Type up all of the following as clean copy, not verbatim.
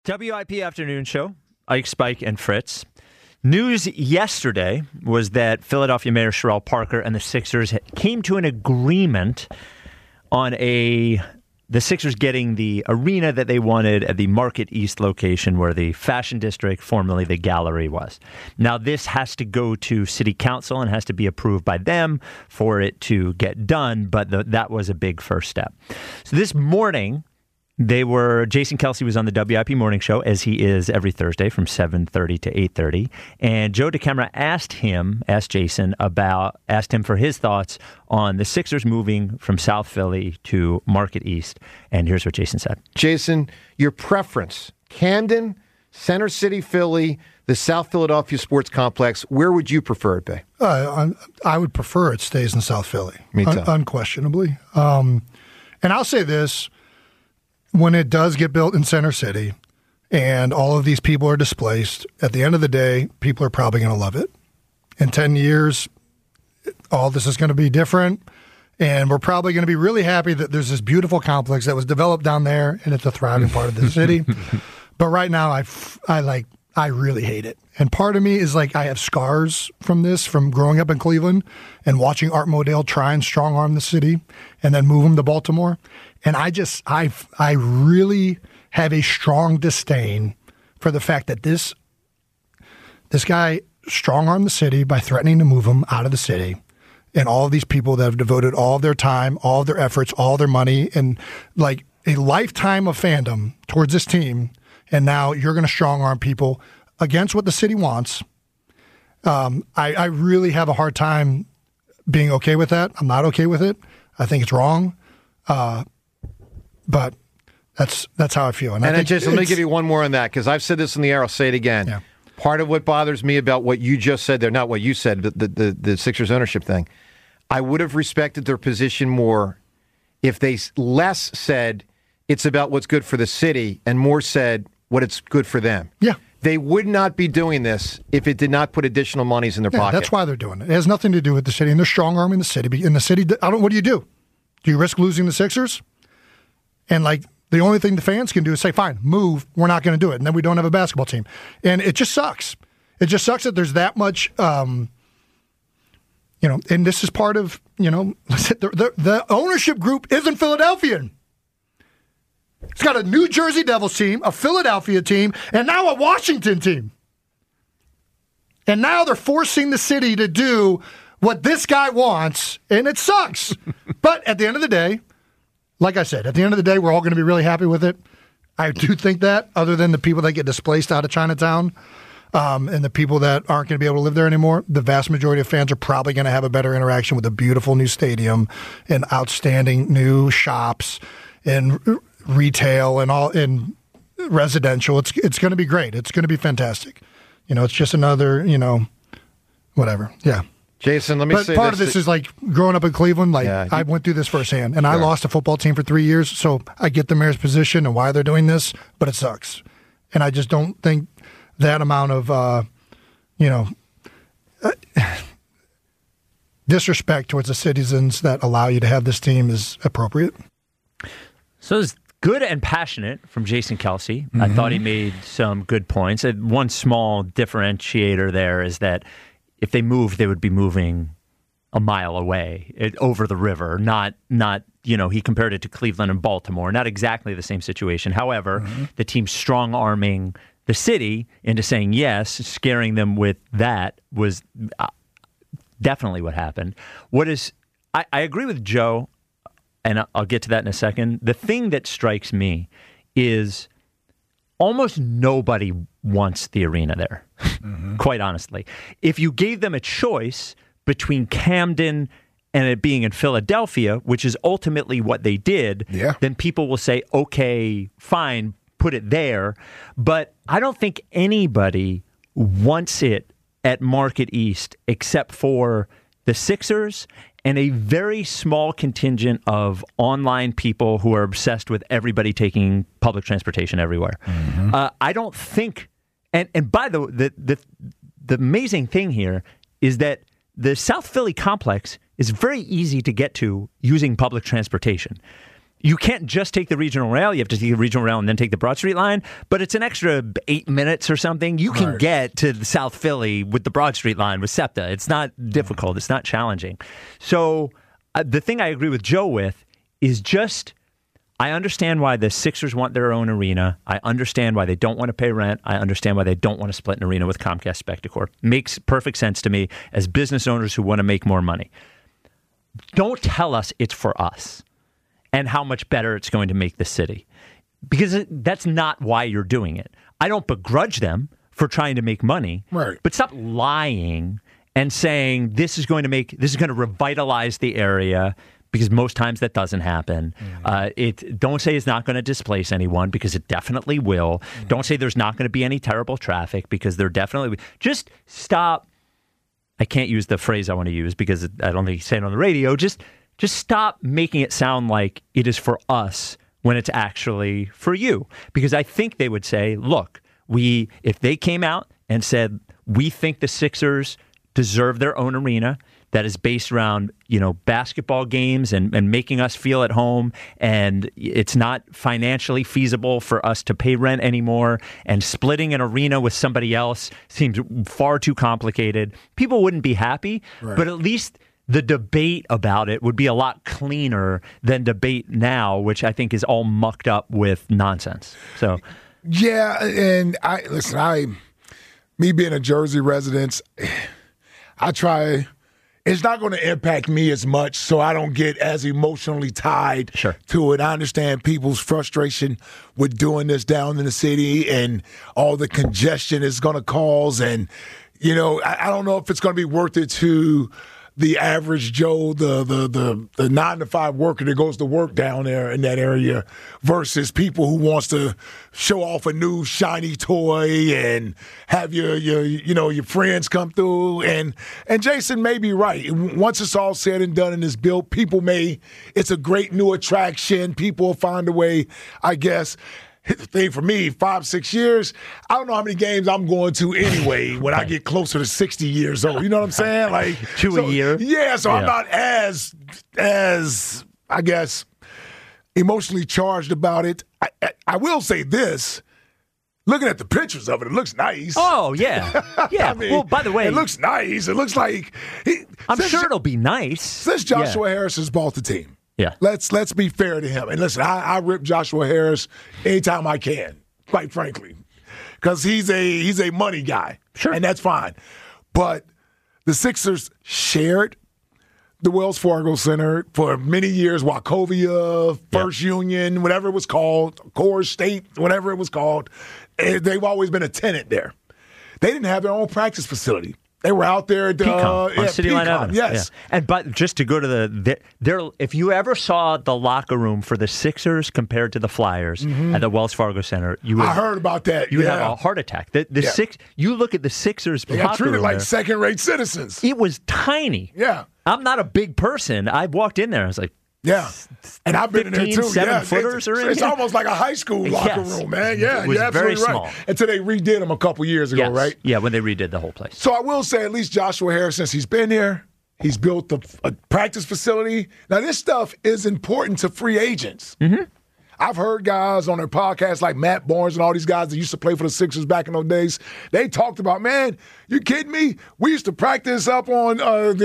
WIP Afternoon Show, Ike, Spike, and Fritz. News yesterday was that Philadelphia Mayor Sherrell Parker and the Sixers came to an agreement on the Sixers getting the arena that they wanted at the Market East location where the Fashion District, formerly the Gallery, was. Now, this has to go to City Council and has to be approved by them for it to get done, but that was a big first step. So this morning, Jason Kelce was on the WIP Morning Show, as he is every Thursday from 7:30 to 8:30. And Joe DeCamara asked him for his thoughts on the Sixers moving from South Philly to Market East. And here's what Jason said. Jason, your preference, Camden, Center City, Philly, the South Philadelphia Sports Complex, where would you prefer it be? I would prefer it stays in South Philly. Me too. Unquestionably. And I'll say this. When it does get built in Center City and all of these people are displaced, at the end of the day, people are probably going to love it. In 10 years, all this is going to be different, and we're probably going to be really happy that there's this beautiful complex that was developed down there, and it's a thriving part of the city. But right now, I really hate it. And part of me is like I have scars from this, from growing up in Cleveland and watching Art Modell try and strong-arm the city and then move him to Baltimore. And I really have a strong disdain for the fact that this guy strong-armed the city by threatening to move him out of the city. And all of these people that have devoted all of their time, all of their efforts, all of their money, and like a lifetime of fandom towards this team. And now you're going to strong-arm people against what the city wants. I really have a hard time being okay with that. I'm not okay with it. I think it's wrong. But that's how I feel. And let me give you one more on that, because I've said this in the air. I'll say it again. Yeah. Part of what bothers me about what you just said there, not what you said, but the Sixers ownership thing, I would have respected their position more if they less said it's about what's good for the city and more said what it's good for them. Yeah. They would not be doing this if it did not put additional monies in their pocket. That's why they're doing it. It has nothing to do with the city, and they're strong-arming the city. In the city, what do you do? Do you risk losing the Sixers? And the only thing the fans can do is say, fine, move, we're not going to do it. And then we don't have a basketball team. And it just sucks. It just sucks that there's that much, and this is part of, the ownership group isn't Philadelphian. It's got a New Jersey Devils team, a Philadelphia team, and now a Washington team. And now they're forcing the city to do what this guy wants, and it sucks. But at the end of the day, like I said, at the end of the day, we're all going to be really happy with it. I do think that, other than the people that get displaced out of Chinatown and the people that aren't going to be able to live there anymore, the vast majority of fans are probably going to have a better interaction with a beautiful new stadium and outstanding new shops and retail and all in residential. It's going to be great. It's going to be fantastic. It's just another, whatever. Yeah. Jason, let me say this. Part of this is growing up in Cleveland, I went through this firsthand, and sure. I lost a football team for 3 years, so I get the mayor's position and why they're doing this, but it sucks. And I just don't think that amount of, disrespect towards the citizens that allow you to have this team is appropriate. So it's good and passionate from Jason Kelce. Mm-hmm. I thought he made some good points. One small differentiator there is that if they moved, they would be moving a mile away over the river, not he compared it to Cleveland and Baltimore, not exactly the same situation. However, the team strong-arming the city into saying yes, scaring them with that was definitely what happened. I agree with Joe, and I'll get to that in a second. The thing that strikes me is almost nobody wants the arena there, quite honestly. If you gave them a choice between Camden and it being in Philadelphia, which is ultimately what they did, then people will say, okay, fine, put it there. But I don't think anybody wants it at Market East except for the Sixers and a very small contingent of online people who are obsessed with everybody taking public transportation everywhere. I don't think, and by the amazing thing here is that the South Philly complex is very easy to get to using public transportation. You can't just take the regional rail. You have to take the regional rail and then take the Broad Street line. But it's an extra 8 minutes or something. You can get to South Philly with the Broad Street line with SEPTA. It's not difficult. It's not challenging. So the thing I agree with Joe with is just, I understand why the Sixers want their own arena. I understand why they don't want to pay rent. I understand why they don't want to split an arena with Comcast Spectacor. Makes perfect sense to me as business owners who want to make more money. Don't tell us it's for us and how much better it's going to make the city, because that's not why you're doing it. I don't begrudge them for trying to make money, but stop lying and saying this is going to revitalize the area, because most times that doesn't happen. Don't say it's not going to displace anyone, because it definitely will. Don't say there's not going to be any terrible traffic, because there definitely will. Just stop. I can't use the phrase I want to use because I don't think you say it on the radio. Just stop making it sound like it is for us when it's actually for you. Because I think they would say, look, if they came out and said, we think the Sixers deserve their own arena that is based around, basketball games and making us feel at home, and it's not financially feasible for us to pay rent anymore, and splitting an arena with somebody else seems far too complicated, people wouldn't be happy, but at least the debate about it would be a lot cleaner than debate now, which I think is all mucked up with nonsense. So, yeah, and me being a Jersey resident, I try. It's not going to impact me as much, so I don't get as emotionally tied to it. I understand people's frustration with doing this down in the city and all the congestion it's going to cause. And, I don't know if it's going to be worth it to the average Joe, the 9-to-5 worker that goes to work down there in that area, versus people who wants to show off a new shiny toy and have your friends come through. And Jason may be right. Once it's all said and done and it's built, it's a great new attraction. People will find a way, I guess. The thing for me, 5-6 years, I don't know how many games I'm going to anyway when I get closer to 60 years old. You know what I'm saying? Like a year. Yeah, so I'm not as I guess emotionally charged about it. I will say this. Looking at the pictures of it looks nice. Oh, yeah. Yeah. I mean, well, by the way, it looks nice. It looks like I'm sure it'll be nice. Since Joshua Harris has bought the team. Yeah. Let's be fair to him. And listen, I rip Joshua Harris anytime I can, quite frankly, because he's a money guy. Sure. And that's fine. But the Sixers shared the Wells Fargo Center for many years, Wachovia, First Union, whatever it was called, Coors State, whatever it was called. They've always been a tenant there. They didn't have their own practice facility. They were out there at Pecan, on City Line Avenue. Yes. Yeah. But just to go to if you ever saw the locker room for the Sixers compared to the Flyers at the Wells Fargo Center, I heard about that. You would have a heart attack. You look at the Sixers they got treated room like second-rate citizens. It was tiny. Yeah. I'm not a big person. I walked in there. I was like, yeah. And I've been in there too. 7-footers are in It's almost like a high school locker room, man. Yeah, it was you're absolutely very small. right. Until they redid them a couple years ago, right? Yeah, when they redid the whole place. So I will say, at least Joshua Harris, since he's been there, he's built a practice facility. Now, this stuff is important to free agents. Mm-hmm. I've heard guys on their podcasts like Matt Barnes and all these guys that used to play for the Sixers back in those days. They talked about, man, you kidding me? We used to practice up on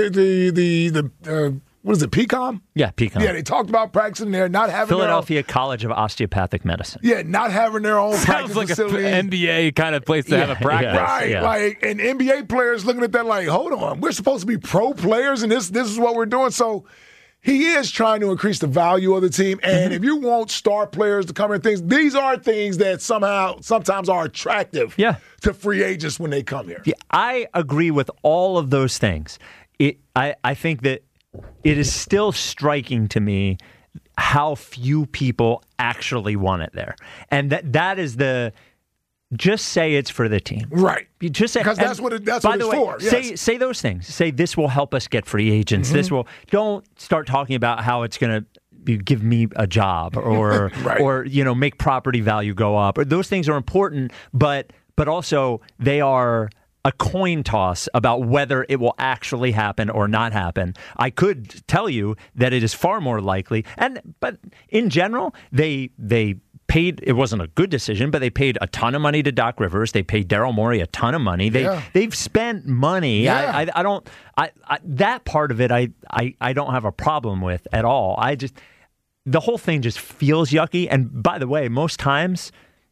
what is it, Pecan? Yeah, Pecan. Yeah, they talked about practicing there, not having Philadelphia College of Osteopathic Medicine. Yeah, not having their own practice like facility. An NBA kind of place to have a practice. Right, like, and NBA players looking at that like, hold on, we're supposed to be pro players, and this is what we're doing. So he is trying to increase the value of the team. And if you want star players to come in, these are things that sometimes are attractive to free agents when they come here. Yeah, I agree with all of those things. I think that it is still striking to me how few people actually want it there. And that is just say it's for the team. Right. You just say, because that's what it's for. Yes. Say those things. Say this will help us get free agents. Don't start talking about how it's going to give me a job or or make property value go up. Or those things are important, but also they are a coin toss about whether it will actually happen or not happen. I could tell you that it is far more likely. But in general, they paid. It wasn't a good decision, but they paid a ton of money to Doc Rivers. They paid Daryl Morey a ton of money. They've spent money. Yeah. I don't. That part of it, I don't have a problem with at all. The whole thing just feels yucky. And by the way, most times,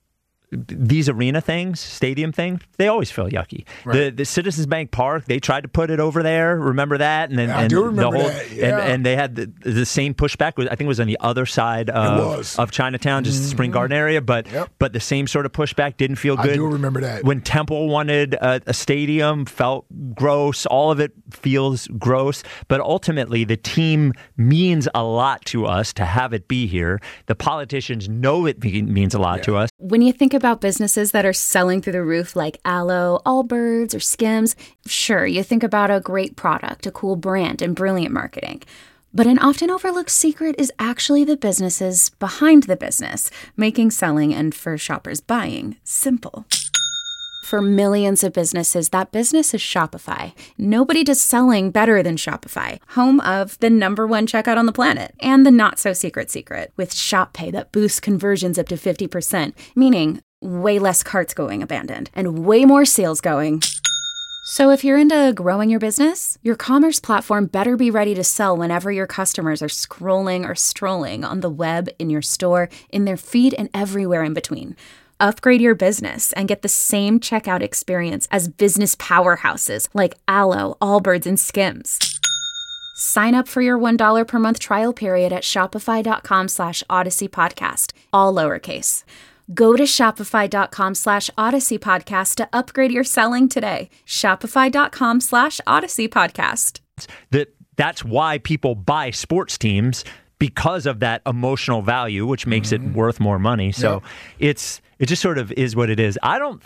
these arena things, stadium things, they always feel yucky. Right. The Citizens Bank Park, they tried to put it over there. Remember that? And then I do remember that. Yeah. And they had the same pushback. I think it was on the other side of Chinatown, just the Spring Garden area. But the same sort of pushback didn't feel good. I do remember that. When Temple wanted a stadium, felt gross. All of it feels gross. But ultimately, the team means a lot to us to have it be here. The politicians know it means a lot to us. When you think about businesses that are selling through the roof like Aloe, Allbirds, or Skims, sure, you think about a great product, a cool brand, and brilliant marketing. But an often overlooked secret is actually the businesses behind the business, making selling and, for shoppers, buying simple. For millions of businesses, that business is Shopify. Nobody does selling better than Shopify, home of the #1 checkout on the planet, and the not-so-secret secret, with Shop Pay that boosts conversions up to 50%, meaning way less carts going abandoned, and way more sales going. So if you're into growing your business, your commerce platform better be ready to sell whenever your customers are scrolling or strolling on the web, in your store, in their feed, and everywhere in between. Upgrade your business and get the same checkout experience as business powerhouses like Aloe, Allbirds, and Skims. Sign up for your $1 per month trial period at shopify.com/Odyssey Podcast, all lowercase. Go to shopify.com /Odyssey Podcast to upgrade your selling today. Shopify.com /Odyssey Podcast. That's why people buy sports teams, because of that emotional value, which makes it worth more money. So it just sort of is what it is. I don't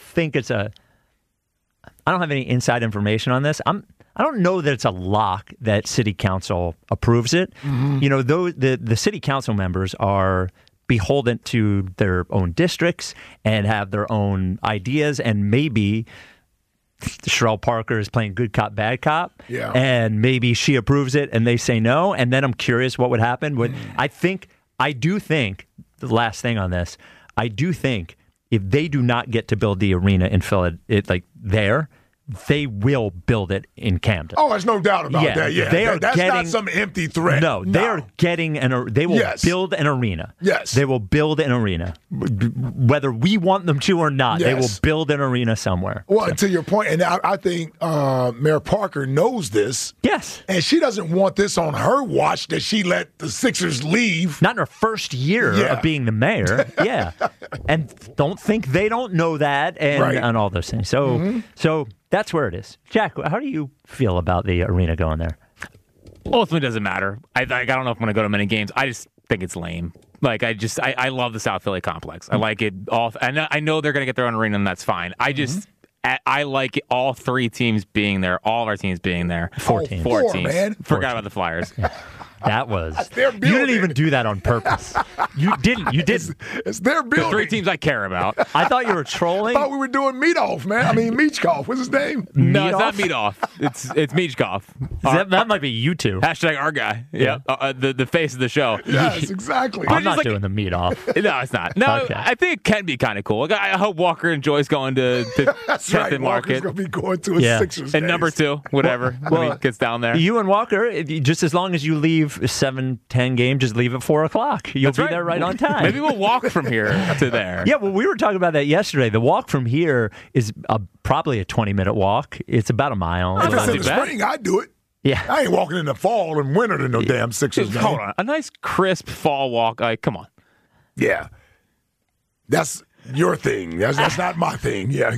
have any inside information on this. I don't know that it's a lock that city council approves it. Though the city council members are beholden to their own districts and have their own ideas, and maybe Sherelle Parker is playing good cop, bad cop, and maybe she approves it and they say no, and then I'm curious what would happen. But I do think, the last thing on this, I do think if they do not get to build the arena in Philadelphia, they will build it in Camden. Oh, there's no doubt about that. Yeah, that's not some empty threat. No, they are getting they will build an arena. Yes. They will build an arena. Whether we want them to or not, they will build an arena somewhere. Well, to your point, and I think Mayor Parker knows this. Yes. And she doesn't want this on her watch that she let the Sixers leave. Not in her first year of being the mayor. Yeah. And don't think they don't know that and all those things. So that's where it is. Jack, how do you feel about the arena going there? Ultimately, doesn't matter. I don't know if I'm going to go to many games. I just think it's lame. I love the South Philly complex. I like it all. I know they're going to get their own arena, and that's fine. I like all three teams being there, all of our teams being there. Four teams. Man. Forgot about the Flyers. That was. You didn't even do that on purpose. You didn't. It's their building. The three teams I care about. I thought you were trolling. I thought we were doing Meadoff, man. I mean, Meachkoff. What's his name? No, it's not Meadoff. It's Meachkoff. That might be you two. Hashtag our guy. Yeah. The face of the show. Yes, exactly. I'm not doing the Meadoff. No, it's not. No, okay. I think it can be kind of cool. I hope Walker enjoys going to That's 10th right. and Market. Walker's going to be going to a Sixers and number 2, whatever, when he gets down there. You and Walker, just as long as you leave 7-10 games, just leave at 4 o'clock. You'll be there right on time. Maybe we'll walk from here to there. Yeah, well, we were talking about that yesterday. The walk from here is probably a 20-minute walk. It's about a mile. If it's in the spring, I'd do it. Yeah. I ain't walking in the fall and winter to no damn Sixers game. Hold on. A nice, crisp fall walk. Come on. Yeah. That's your thing. That's not my thing. Yeah.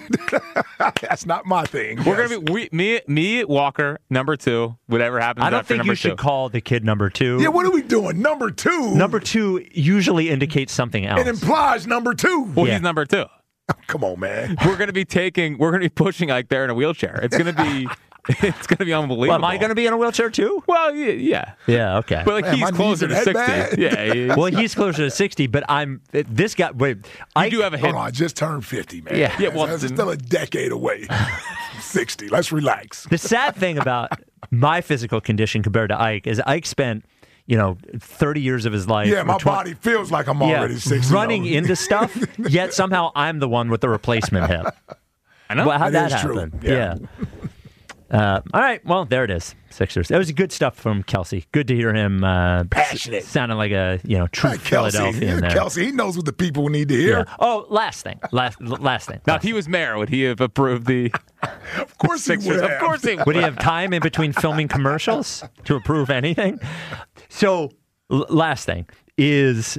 That's not my thing. We're going to be me, Walker, number 2, whatever happens. I don't after think number you should 2. call the kid number 2. Yeah, what are we doing? Number 2? Number 2 usually indicates something else. It implies number 2. Well, he's number 2. Come on, man. We're going to be pushing like they're in a wheelchair. It's going to be It's going to be unbelievable. Well, am I going to be in a wheelchair too? Well, yeah. Yeah, okay. But like, Man, he's my closer knees to are that 60. bad. Yeah. Well, he's closer to 60, but this guy. Wait, I do have a hip. Hold on, I just turned 50, man. Yeah. Well, that's still a decade away. 60. Let's relax. The sad thing about my physical condition compared to Ike is Ike spent, 30 years of his life. Yeah, my body feels like I'm already 60. running into stuff, yet somehow I'm the one with the replacement hip. I know. Well, how'd that is true. happen? Yeah. All right. Well, there it is. Sixers. That was good stuff from Kelsey. Good to hear him. Passionate. Sounding like a true Kelsey, Philadelphian there. Kelsey, he knows what the people need to hear. Yeah. Oh, last thing. Last thing. Now, if he was mayor, would he have approved the Of course he Sixers? would. Of course he would. Would he have time in between filming commercials to approve anything? So, last thing is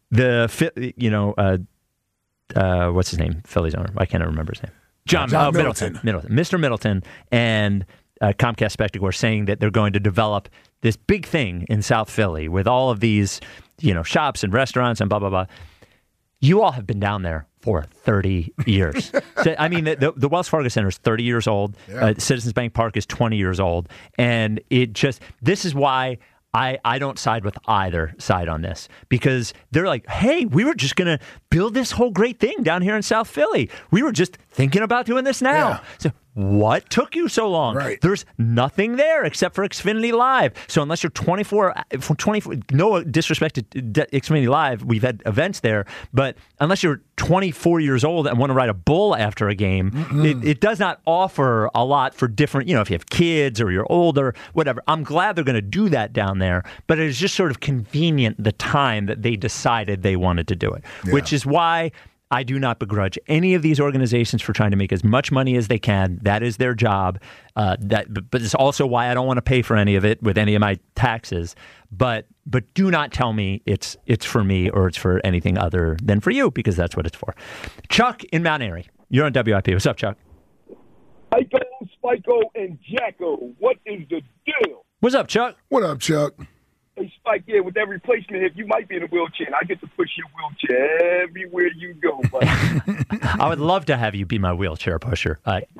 what's his name? Phillies owner. I can't remember his name. John Middleton. Mr. Middleton and Comcast Spectacor are saying that they're going to develop this big thing in South Philly with all of these, shops and restaurants and blah, blah, blah. You all have been down there for 30 years. So, I mean, the Wells Fargo Center is 30 years old. Yeah. Citizens Bank Park is 20 years old. And this is why I don't side with either side on this, because they're like, hey, we were just going to build this whole great thing down here in South Philly. We were just thinking about doing this now. Yeah. So what took you so long? Right. There's nothing there except for Xfinity Live. So unless you're 24, no disrespect to Xfinity Live, we've had events there, but unless you're 24 years old and want to ride a bull after a game, it does not offer a lot for different, if you have kids or you're older, whatever. I'm glad they're going to do that down there, but it is just sort of convenient the time that they decided they wanted to do it, which is why I do not begrudge any of these organizations for trying to make as much money as they can. That is their job. But it's also why I don't want to pay for any of it with any of my taxes. But do not tell me it's for me or it's for anything other than for you, because that's what it's for. Chuck in Mount Airy, you're on WIP. What's up, Chuck? Iko, Spiko, and Jacko, what is the deal? What's up, Chuck? What up, Chuck? Hey, Spike, with that replacement hip, you might be in a wheelchair, and I get to push your wheelchair everywhere you go, buddy. I would love to have you be my wheelchair pusher.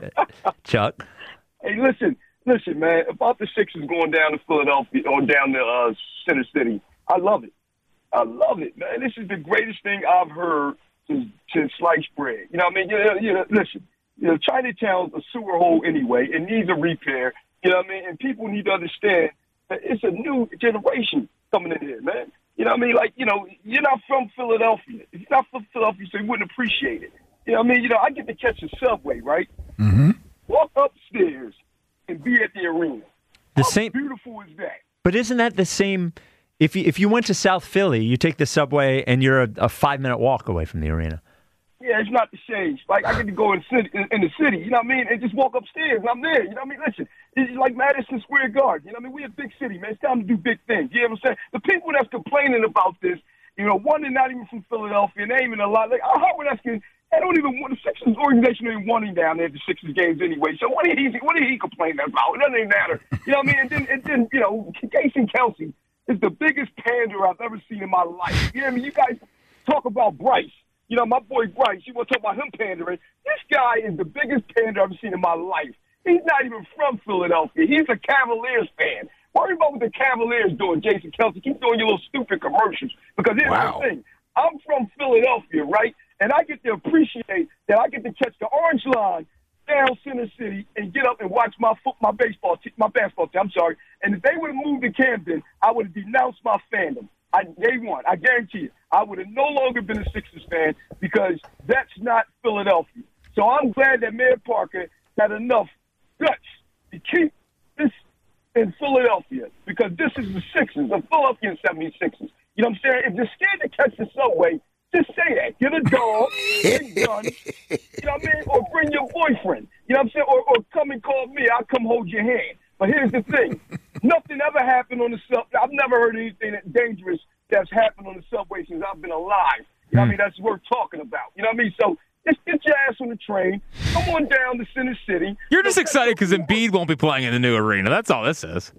Chuck? Hey, listen, man, about the Sixers going down to Philadelphia or down to Center City, I love it. I love it, man. This is the greatest thing I've heard since sliced bread. You know what I mean? Listen, Chinatown's a sewer hole anyway. It needs a repair. You know what I mean? And people need to understand that it's a new generation coming in here, man. You know what I mean? Like, you're not from Philadelphia. If you're not from Philadelphia, so you wouldn't appreciate it. You know what I mean? I get to catch the subway, right? Mm-hmm. Walk upstairs and be at the arena. How beautiful is that? But isn't that the same? If you went to South Philly, you take the subway and you're a 5-minute walk away from the arena. Yeah, it's not the same. Like, I get to go in the city, you know what I mean, and just walk upstairs, and I'm there, you know what I mean? Listen, it's like Madison Square Garden, you know what I mean? We're a big city, man. It's time to do big things, you know what I'm saying? The people that's complaining about this, one, they're not even from Philadelphia, and they ain't even a lot. Like, Howard Eskin, they don't even want, the Sixers organization ain't wanting down there at the Sixers games anyway, so what did he complain about? It doesn't even matter, you know what I mean? And then Jason Kelsey is the biggest pander I've ever seen in my life. You know what I mean? You guys talk about Bryce. My boy Bryce, you want to talk about him pandering? This guy is the biggest pander I've seen in my life. He's not even from Philadelphia. He's a Cavaliers fan. Worry about what the Cavaliers doing, Jason Kelsey. Keep doing your little stupid commercials. Because here's the thing. I'm from Philadelphia, right? And I get to appreciate that I get to catch the orange line down Center City and get up and watch my basketball team. I'm sorry. And if they would have moved to Camden, I would have denounced my fandom. Day one, I guarantee you, I would have no longer been a Sixers fan because that's not Philadelphia. So I'm glad that Mayor Parker had enough guts to keep this in Philadelphia because this is the Sixers, the Philadelphia 76ers. You know what I'm saying? If you're scared to catch the subway, just say that. Get a dog, get a gun, you know what I mean? Or bring your boyfriend, you know what I'm saying? Or come and call me. I'll come hold your hand. But here's the thing. Nothing ever happened on the subway. I've never heard anything that dangerous that's happened on the subway since I've been alive. You know what I mean? That's worth talking about. You know what I mean? So just get your ass on the train. Come on down to Center City. You're just excited because Embiid won't be playing in the new arena. That's all this is.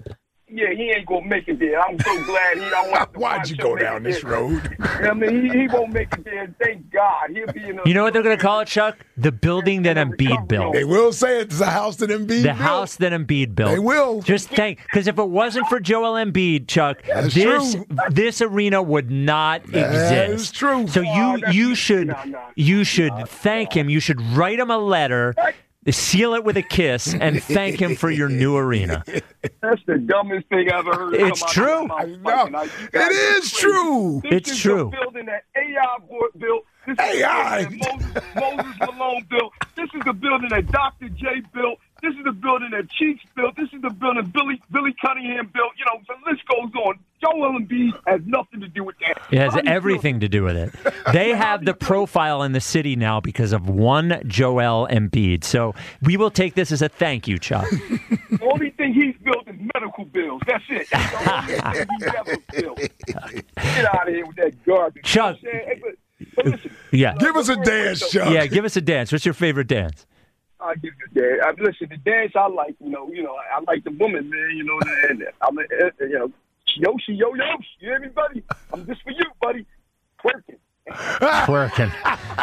Yeah, he ain't gonna make it there. I'm so glad he don't want to. Why'd you go down this road? I mean, he won't make it there. Thank God. He'll be in. You know what they're going to call it, Chuck? The building that Embiid built. They will say it's the house that Embiid built. The house that Embiid built. They will. Just because if it wasn't for Joel Embiid, Chuck, That's true. this arena would not exist. That is true. So you should thank him. You should write him a letter, seal it with a kiss, and thank him for your new arena. That's the dumbest thing I've ever heard. It's true. It is true. It's true. This is the building that AI built. This is AI. the building that Moses Malone built. This is the building that Dr. J built. This is the building that Cheeks built. This is the building Billy Cunningham built. You know, the list goes on. Joel Embiid has nothing to do with that. It has everything to do with it. They have the profile in the city now because of one Joel Embiid. So we will take this as a thank you, Chuck. The only thing he's built is medical bills. That's it. That's the only thing he's ever built. Get out of here with that garbage. Chuck. You know what I'm saying? Hey, but listen. Yeah. Give us a dance, Chuck. Yeah, give us a dance. What's your favorite dance? I give you a dance. Listen, the dance I like, I like the woman, man. You know, and I'm, Yoshi, yo, you hear me, buddy? I'm just for you, buddy. Twerking. Twerking.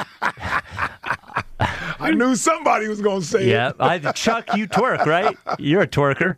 I knew somebody was going to say it. Chuck, you twerk, right? You're a twerker.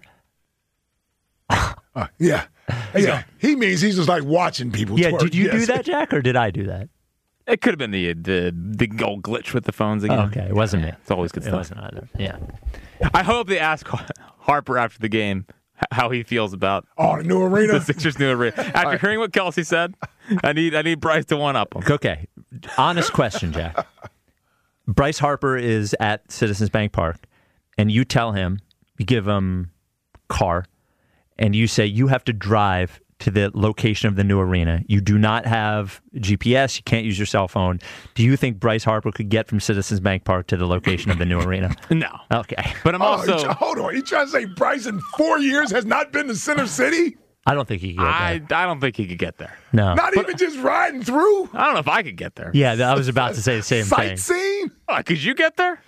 Yeah. He means he's just like watching people twerk. Yeah, did you do that, Jack, or did I do that? It could have been the old glitch with the phones again. Oh, okay, it wasn't me. It's always good stuff. It wasn't either. Yeah. I hope they ask Harper after the game how he feels about the new arena. The Sixers' new arena. After hearing what Kelsey said, I need Bryce to one-up him. Okay. Honest question, Jack. Bryce Harper is at Citizens Bank Park, and you tell him, you give him a car, and you say you have to drive to the location of the new arena. You do not have GPS. You can't use your cell phone. Do you think Bryce Harper could get from Citizens Bank Park to the location of the new arena? No. Okay. But I'm also... Hold on. You trying to say Bryce in 4 years has not been to Center City? I don't think he could get there. I don't think he could get there. No. Not even just riding through? I don't know if I could get there. Yeah, I was about to say the same thing. Sightseeing? Could you get there?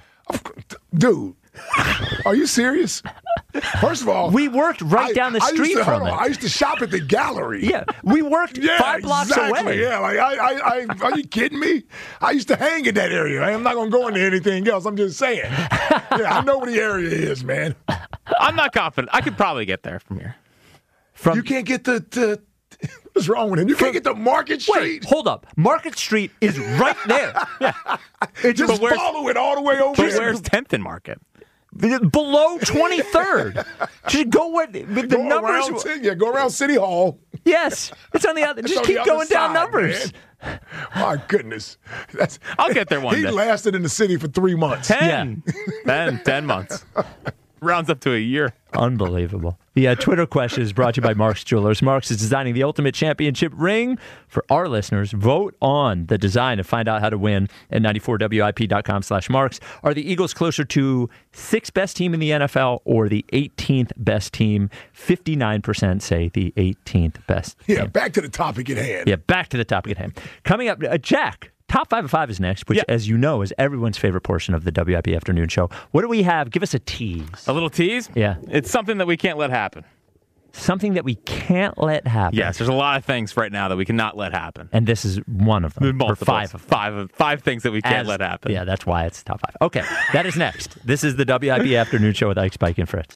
Dude, are you serious? First of all, we worked right down the street from it. I used to shop at the gallery. Yeah, we worked 5 blocks away. Yeah, are you kidding me? I used to hang in that area. I'm not going to go into anything else. I'm just saying. Yeah, I know where the area is, man. I'm not confident. I could probably get there from here. You can't get to what's wrong with him? You can't get to Market Street. Wait, hold up. Market Street is right there. Yeah. Just follow it all the way over. But where's 10th and Market? Below 23rd. Just go where the numbers. Go around City Hall. Yes, it's on the other. Just keep going down numbers. Man. My goodness, I'll get there one day. He lasted in the city for 3 months. 10 months. Rounds up to a year. Unbelievable. The Twitter question is brought to you by Mark's Jewelers. Mark's is designing the ultimate championship ring. For our listeners, vote on the design to find out how to win at 94WIP.com/Marks. Are the Eagles closer to 6th best team in the NFL or the 18th best team? 59% say the 18th best team. Yeah, back to the topic at hand. Yeah, back to the topic at hand. Coming up, Jack. Top 5 of 5 is next, which, as you know, is everyone's favorite portion of the WIP Afternoon Show. What do we have? Give us a tease. A little tease? Yeah. It's something that we can't let happen. Something that we can't let happen. Yes, there's a lot of things right now that we cannot let happen. And this is one of them. Or 5 of 5 things that we can't let happen. Yeah, that's why it's top 5. Okay, that is next. This is the WIP Afternoon Show with Ike, Spike, and Fritz.